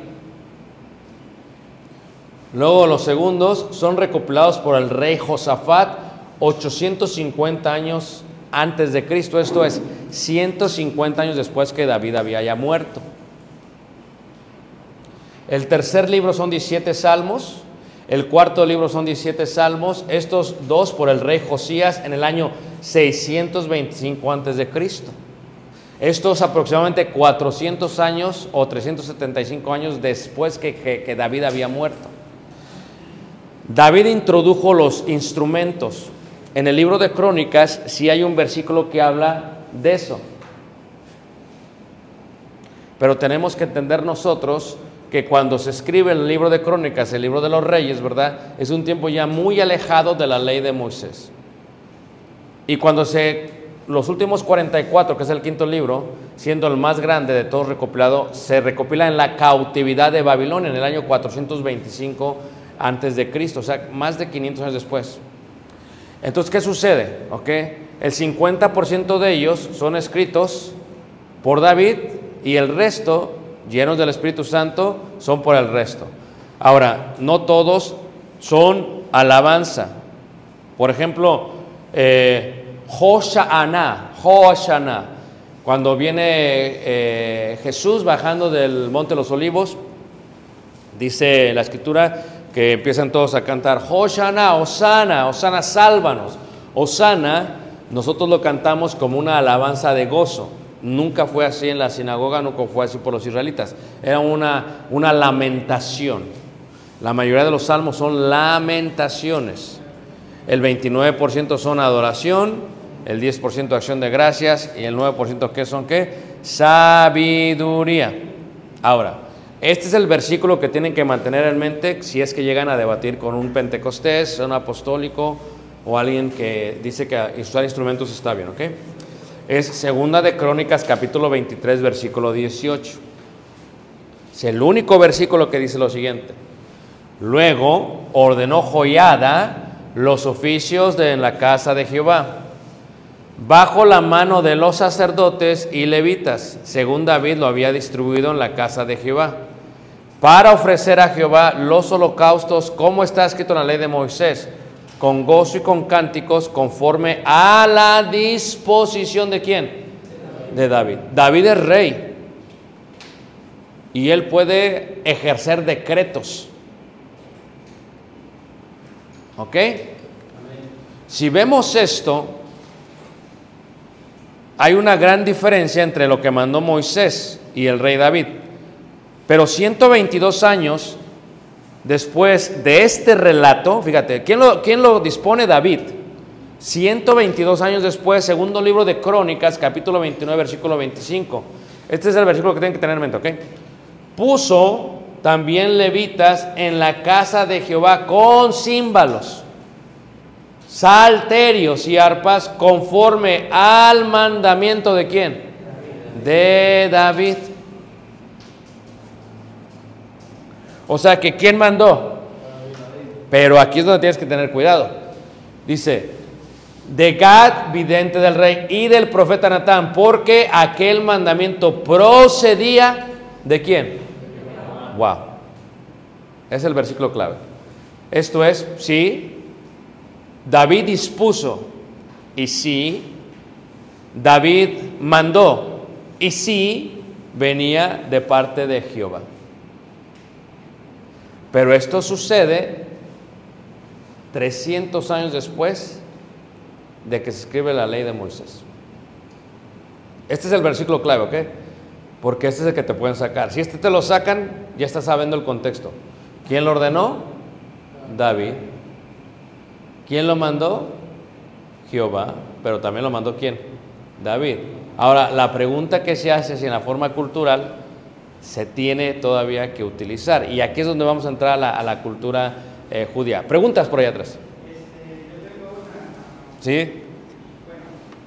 Luego los segundos son recopilados por el rey Josafat, ochocientos cincuenta años antes de Cristo, esto es ciento cincuenta años después que David había ya muerto. El tercer libro son diecisiete salmos, el cuarto libro son diecisiete salmos, estos dos por el rey Josías en el año seiscientos veinticinco antes de Cristo. Estos aproximadamente cuatrocientos años o trescientos setenta y cinco años después que, que, que David había muerto. David introdujo los instrumentos. En el libro de Crónicas sí hay un versículo que habla de eso. Pero tenemos que entender nosotros que cuando se escribe el libro de Crónicas, el libro de los reyes, ¿verdad? Es un tiempo ya muy alejado de la ley de Moisés. Y cuando se, los últimos cuarenta y cuatro, que es el quinto libro, siendo el más grande de todos recopilado, se recopila en la cautividad de Babilonia en el año cuatrocientos veinticinco antes de Cristo, o sea, más de quinientos años después. Entonces, ¿qué sucede? ¿Okay? El cincuenta por ciento de ellos son escritos por David y el resto, llenos del Espíritu Santo, son por el resto. Ahora, no todos son alabanza. Por ejemplo, eh, Hoshana, Hoshana, cuando viene eh, Jesús bajando del Monte de los Olivos, dice la Escritura que empiezan todos a cantar Hoshana, Osana, Osana, sálvanos. Osana, nosotros lo cantamos como una alabanza de gozo. Nunca fue así en la sinagoga, nunca fue así por los israelitas. Era una, una lamentación. La mayoría de los salmos son lamentaciones. El veintinueve por ciento son adoración, el diez por ciento acción de gracias y el nueve por ciento ¿qué son qué? Sabiduría. Ahora, este es el versículo que tienen que mantener en mente si es que llegan a debatir con un pentecostés, un apostólico o alguien que dice que usar instrumentos está bien, ¿ok? Es Segunda de Crónicas, capítulo veintitrés, versículo dieciocho. Es el único versículo que dice lo siguiente. Luego ordenó Joiada, los oficios de en la casa de Jehová, bajo la mano de los sacerdotes y levitas, según David lo había distribuido en la casa de Jehová, para ofrecer a Jehová los holocaustos, como está escrito en la ley de Moisés, con gozo y con cánticos, conforme a la disposición de ¿quién? De David. David es rey y él puede ejercer decretos. ¿Ok? Si vemos esto, hay una gran diferencia entre lo que mandó Moisés y el rey David. Pero ciento veintidós años después de este relato, fíjate, ¿quién lo, quién lo dispone? David. ciento veintidós años después, segundo libro de Crónicas, capítulo veintinueve, versículo veinticinco. Este es el versículo que tienen que tener en mente, ¿ok? Puso también levitas en la casa de Jehová con címbalos, salterios y arpas, conforme al mandamiento de ¿quién? De David. O sea que ¿quién mandó? Pero aquí es donde tienes que tener cuidado. Dice, de Gad, vidente del rey, y del profeta Natán, porque aquel mandamiento procedía ¿de quién? Wow. Es el versículo clave. Esto es, sí, David dispuso, y sí, David mandó, y sí, venía de parte de Jehová. Pero esto sucede trescientos años después de que se escribe la ley de Moisés. Este es el versículo clave, ¿ok? Porque este es el que te pueden sacar. Si este te lo sacan, ya estás sabiendo el contexto. ¿Quién lo ordenó? David. ¿Quién lo mandó? Jehová. Pero también lo mandó ¿quién? David. Ahora, la pregunta que se hace es si en la forma cultural se tiene todavía que utilizar. Y aquí es donde vamos a entrar a la, a la cultura eh, judía. Preguntas por allá atrás. Este, yo tengo una. ¿Sí? Bueno,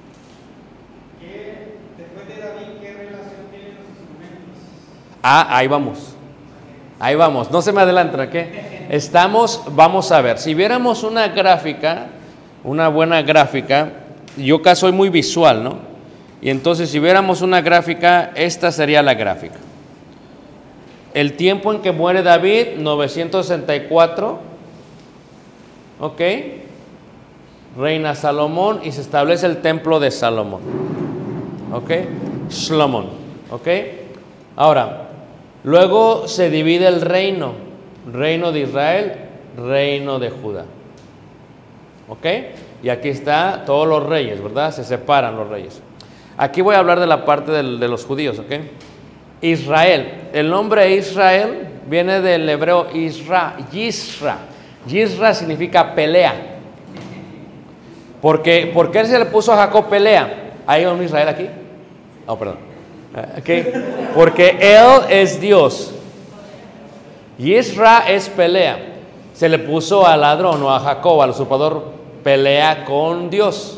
¿qué, después de David, ¿qué relación tienen los instrumentos? Ah, ahí vamos. Ahí vamos. No se me adelanten, ¿ok? Estamos, vamos a ver. Si viéramos una gráfica, una buena gráfica, yo acá soy muy visual, ¿no? Y entonces si viéramos una gráfica, esta sería la gráfica. El tiempo en que muere David, novecientos sesenta y cuatro, ¿ok? Reina Salomón y se establece el templo de Salomón, ¿ok? Shlomo, ¿ok? Ahora, luego se divide el reino, reino de Israel, reino de Judá, ¿ok? Y aquí está todos los reyes, ¿verdad? Se separan los reyes. Aquí voy a hablar de la parte del, de los judíos, ¿ok? Israel, el nombre Israel viene del hebreo Isra, Yisra. Yisra significa pelea. Porque, ¿por qué se le puso a Jacob pelea? ¿Hay un Israel aquí? Oh, perdón. Okay. Porque él es Dios. Yisra es pelea. Se le puso al ladrón o a Jacob, al usurpador, pelea con Dios.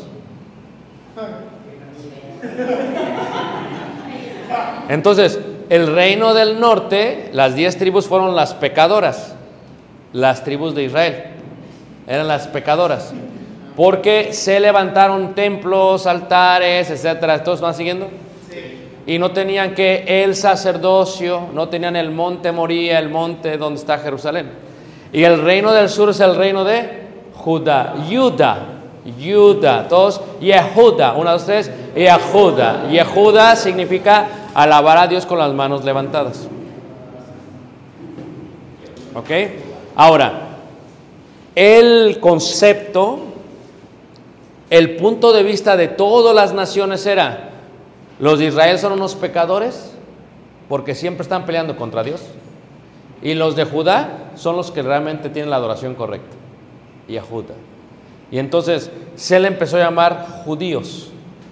Entonces, el reino del norte, las diez tribus fueron las pecadoras. Las tribus de Israel eran las pecadoras, porque se levantaron templos, altares, etcétera. ¿Todos van siguiendo? Sí. Y no tenían que el sacerdocio, no tenían el monte Moría, el monte donde está Jerusalén. Y el reino del sur es el reino de Judá, Judá, Judá. Todos, Yehuda, una, dos, tres, Yehuda. Yehuda significa alabar a Dios con las manos levantadas. ¿Ok? Ahora, el concepto, el punto de vista de todas las naciones era, los de Israel son unos pecadores porque siempre están peleando contra Dios, y los de Judá son los que realmente tienen la adoración correcta, Yehuda. Y entonces se le empezó a llamar judíos,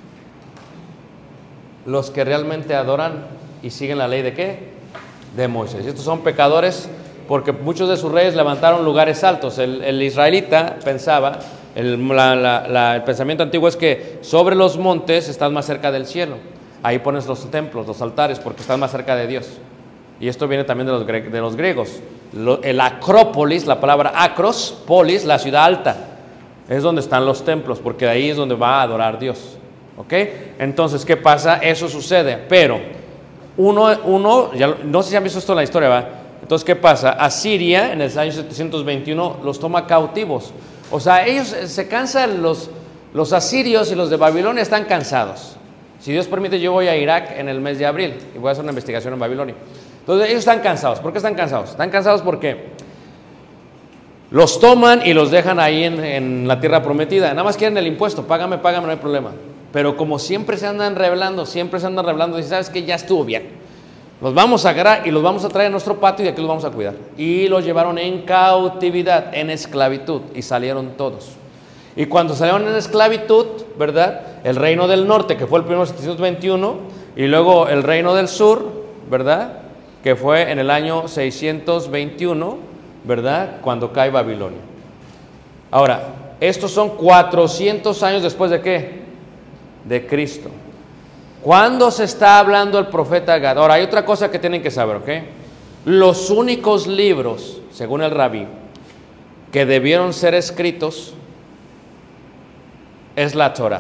los que realmente adoran y siguen la ley de ¿qué? De Moisés. Y estos son pecadores porque muchos de sus reyes levantaron lugares altos. El, el israelita pensaba, el, la, la, la, el pensamiento antiguo es que sobre los montes estás más cerca del cielo. Ahí pones los templos, los altares, porque estás más cerca de Dios. Y esto viene también de los, gre de los griegos. Lo, el acrópolis, la palabra acros, polis, la ciudad alta. Es donde están los templos, porque ahí es donde va a adorar Dios. ¿Ok? Entonces, ¿qué pasa? Eso sucede, pero uno, uno ya, no sé si han visto esto en la historia, ¿va? Entonces, ¿qué pasa? Asiria, en el año setecientos veintiuno, los toma cautivos. O sea, ellos se cansan, los, los asirios y los de Babilonia están cansados. Si Dios permite, yo voy a Irak en el mes de abril y voy a hacer una investigación en Babilonia. Entonces, ellos están cansados. ¿Por qué están cansados? Están cansados porque los toman y los dejan ahí en, en la tierra prometida. Nada más quieren el impuesto, págame, págame, no hay problema. Pero como siempre se andan rebelando, siempre se andan rebelando, dicen, ¿sabes qué? Ya estuvo bien. Los vamos a agarrar y los vamos a traer a nuestro patio y aquí los vamos a cuidar. Y los llevaron en cautividad, en esclavitud, y salieron todos. Y cuando salieron en esclavitud, ¿verdad? El reino del norte, que fue el primero setecientos veintiuno, y luego el reino del sur, ¿verdad? Que fue en el año seiscientos veintiuno, ¿verdad? Cuando cae Babilonia. Ahora, estos son cuatrocientos años después de ¿qué? De Cristo. ¿Cuándo se está hablando el profeta Gad? Ahora, hay otra cosa que tienen que saber, ¿ok? Los únicos libros, según el rabí, que debieron ser escritos es la Torah.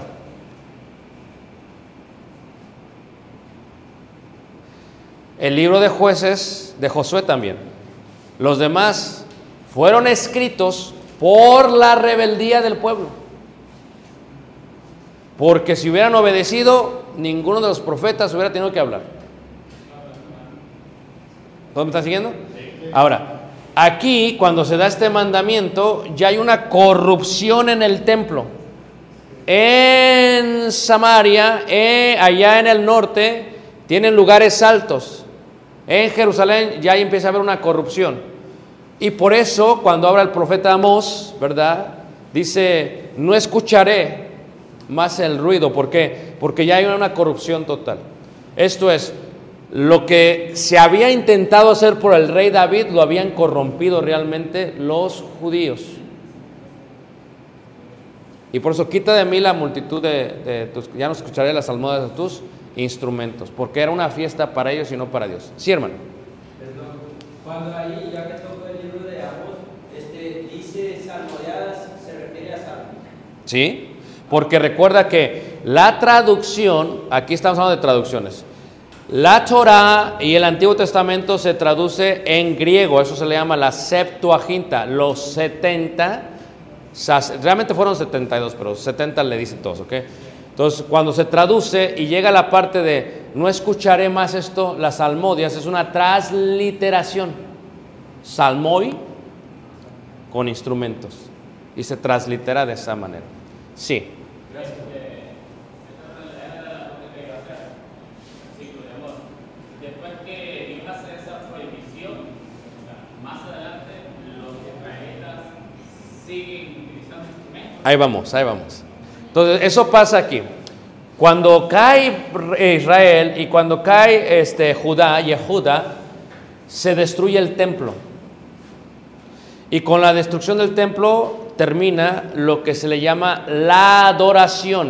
El libro de Jueces, de Josué también. Los demás fueron escritos por la rebeldía del pueblo. Porque si hubieran obedecido, ninguno de los profetas hubiera tenido que hablar. ¿Todos me están siguiendo? Ahora, aquí cuando se da este mandamiento, ya hay una corrupción en el templo. En Samaria, eh, allá en el norte, tienen lugares altos. En Jerusalén ya empieza a haber una corrupción. Y por eso, cuando habla el profeta Amós, ¿verdad? Dice, no escucharé más el ruido. ¿Por qué? Porque ya hay una corrupción total. Esto es, lo que se había intentado hacer por el rey David, lo habían corrompido realmente los judíos. Y por eso quita de mí la multitud de, de tus, ya no escucharé las almohadas de tus instrumentos, porque era una fiesta para ellos y no para Dios. Sí, hermano. Perdón. Cuando ahí, ya que toco el libro de Amós, este, dice salmodiadas, se refiere a salmos. Sí, porque recuerda que la traducción, aquí estamos hablando de traducciones, la Torah y el Antiguo Testamento se traduce en griego, eso se le llama la Septuaginta, los setenta, realmente fueron setenta y dos, pero setenta le dicen todos, ¿ok? Entonces, cuando se traduce y llega la parte de no escucaré más esto, las salmodias, es una transliteración. Salmoi con instrumentos. Y se translitera de esa manera. Sí. Gracias. Después que Dios hace esa prohibición, más adelante los israelitas siguen utilizando instrumentos. Ahí vamos, ahí vamos. Entonces, eso pasa aquí. Cuando cae Israel y cuando cae este, Judá, Yehuda, se destruye el templo. Y con la destrucción del templo termina lo que se le llama la adoración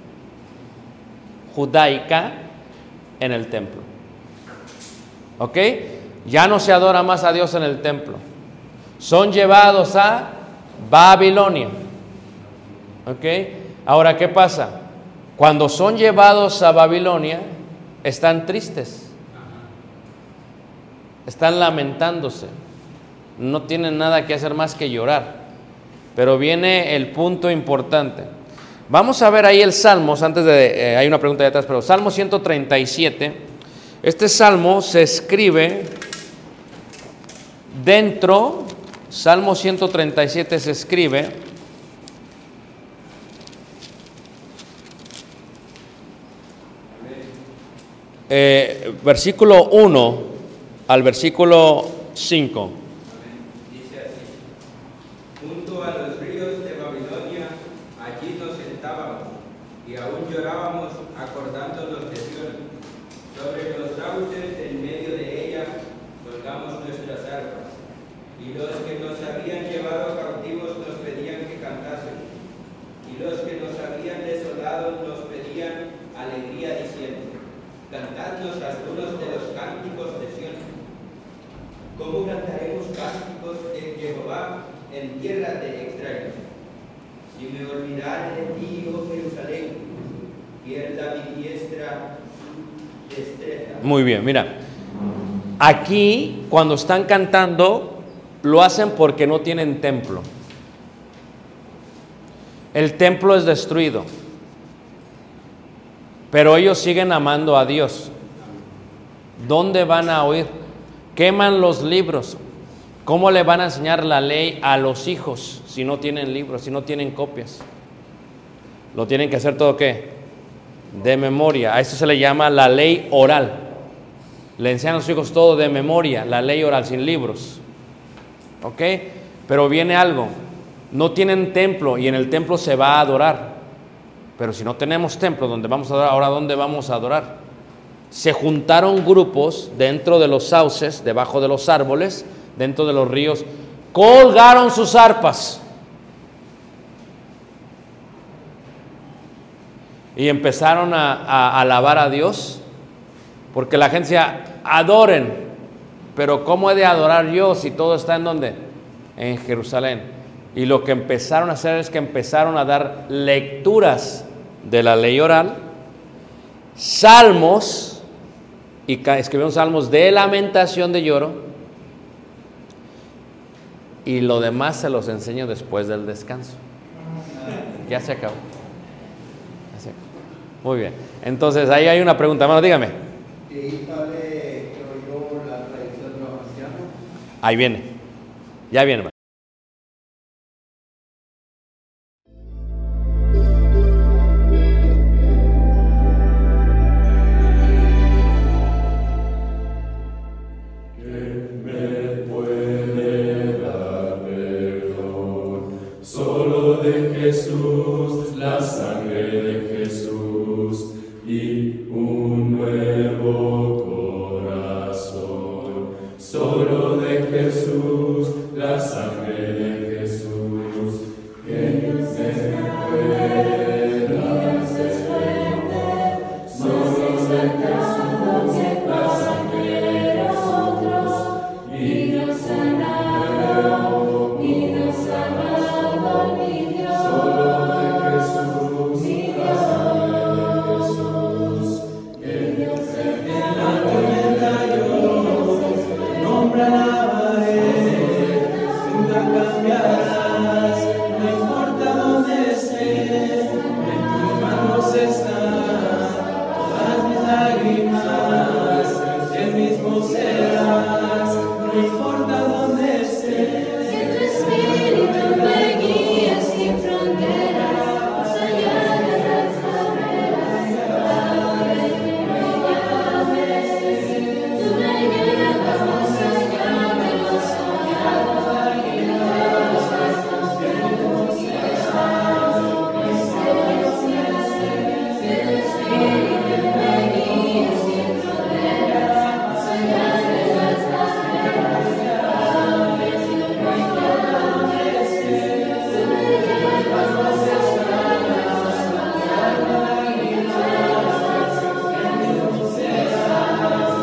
judaica en el templo. ¿Ok? Ya no se adora más a Dios en el templo. Son llevados a Babilonia. ¿Ok? Ahora, ¿qué pasa? Cuando son llevados a Babilonia, están tristes. Están lamentándose. No tienen nada que hacer más que llorar. Pero viene el punto importante. Vamos a ver ahí el Salmos, antes de... Eh, hay una pregunta de atrás, pero Salmo ciento treinta y siete. Este Salmo se escribe dentro, Salmo ciento treinta y siete se escribe eh, versículo uno al versículo cinco. Dice así: junto a los ríos de Babilonia, allí nos sentábamos, y aún llorábamos acordándonos de Sion. Sobre los sauces en medio de ella colgamos nuestras arpas, y los que nos habían llevado cautivos nos pedían que cantásemos, y los que nos habían desolado nos pedían alegría diciendo: cantadnos algunos de los cánticos de Sion. ¿Cómo cantaremos cánticos de Jehová en tierra de extraños? Si me olvidare de ti, oh Jerusalén, pierda mi diestra destreza. Muy bien, mira. Aquí, cuando están cantando, lo hacen porque no tienen templo. El templo es destruido, pero ellos siguen amando a Dios. ¿Dónde van a oír? Queman los libros. ¿Cómo le van a enseñar la ley a los hijos si no tienen libros, si no tienen copias? Lo tienen que hacer todo, ¿qué? De memoria. A eso se le llama la ley oral. Le enseñan a los hijos todo de memoria, la ley oral, sin libros. ¿Ok? Pero viene algo. No tienen templo y en el templo se va a adorar. Pero si no tenemos templo, ¿dónde vamos a adorar? Ahora, ¿dónde vamos a adorar? Se juntaron grupos dentro de los sauces, debajo de los árboles, dentro de los ríos, colgaron sus arpas y empezaron a, a alabar a Dios, porque la gente decía, adoren, pero ¿cómo he de adorar yo si todo está en dónde? En Jerusalén. Y lo que empezaron a hacer es que empezaron a dar lecturas de la ley oral, salmos, y escribieron salmos de lamentación, de lloro, y lo demás se los enseño después del descanso. Ya se acabó. Ya se acabó. Muy bien. Entonces, ahí hay una pregunta. Hermano, dígame. ¿De ahí sale, creo yo, la tradición de los ancianos? Ahí viene. Ya viene, hermano. Jesús, la sangre de Jesús y un nuevo corazón. Solo de Jesús, la sangre de Jesús. Que no se puede desprender, solo de Jesús, la sangre de nosotros y nos sanará, y nos sanará, mi Dios. Solo de Jesús, mi Dios, que Dios se En la tormenta yo nombre alabaré, nunca cambiarás, no importa dónde estés, en tus manos están todas mis lágrimas, el mismo serás, no importa dónde estés. Que tu espíritu me guíe sin fronteras, más allá de las barreras, a donde tú me llames. Tú me llevas más allá de lo soñado y de los pasos que tú quieras. Que tu espíritu me guíe sin fronteras, más allá de las barreras, a donde tú me llames. Tú me llevas más allá de lo soñado y de los pasos que tú quieras.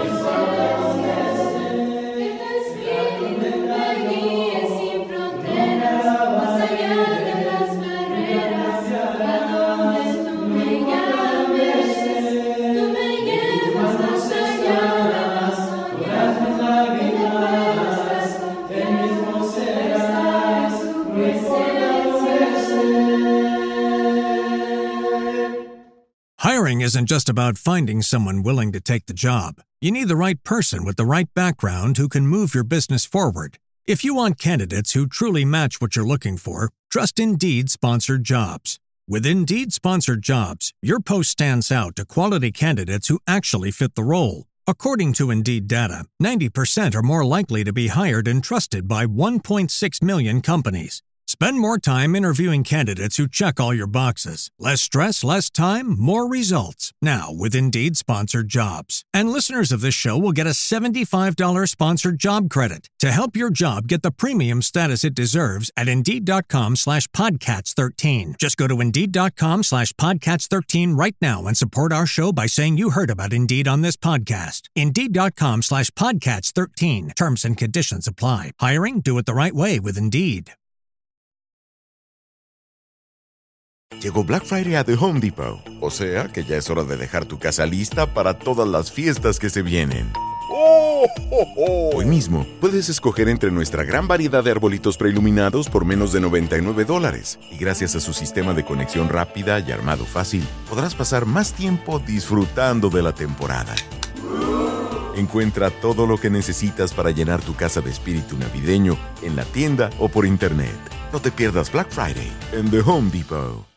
Que tu espíritu me guíe sin fronteras, más allá de las barreras, a donde tú me llames. Tú me llevas más allá de lo soñado y de los pasos que tú quieras. Hiring isn't just about finding someone willing to take the job. You need the right person with the right background who can move your business forward. If you want candidates who truly match what you're looking for, trust Indeed Sponsored Jobs. With Indeed Sponsored Jobs, your post stands out to quality candidates who actually fit the role. According to Indeed data, ninety percent are more likely to be hired and trusted by one point six million companies. Spend more time interviewing candidates who check all your boxes. Less stress, less time, more results. Now with Indeed Sponsored Jobs. And listeners of this show will get a seventy-five dollars sponsored job credit to help your job get the premium status it deserves at Indeed.com slash Podcats 13. Just go to Indeed.com slash Podcats 13 right now and support our show by saying you heard about Indeed on this podcast. Indeed.com slash Podcats 13. Terms and conditions apply. Hiring? Do it the right way with Indeed. Llegó Black Friday a The Home Depot, o sea que ya es hora de dejar tu casa lista para todas las fiestas que se vienen. ¡Oh, oh, oh! Hoy mismo puedes escoger entre nuestra gran variedad de arbolitos preiluminados por menos de noventa y nueve dólares. Y gracias a su sistema de conexión rápida y armado fácil, podrás pasar más tiempo disfrutando de la temporada. Encuentra todo lo que necesitas para llenar tu casa de espíritu navideño en la tienda o por internet. No te pierdas Black Friday en The Home Depot.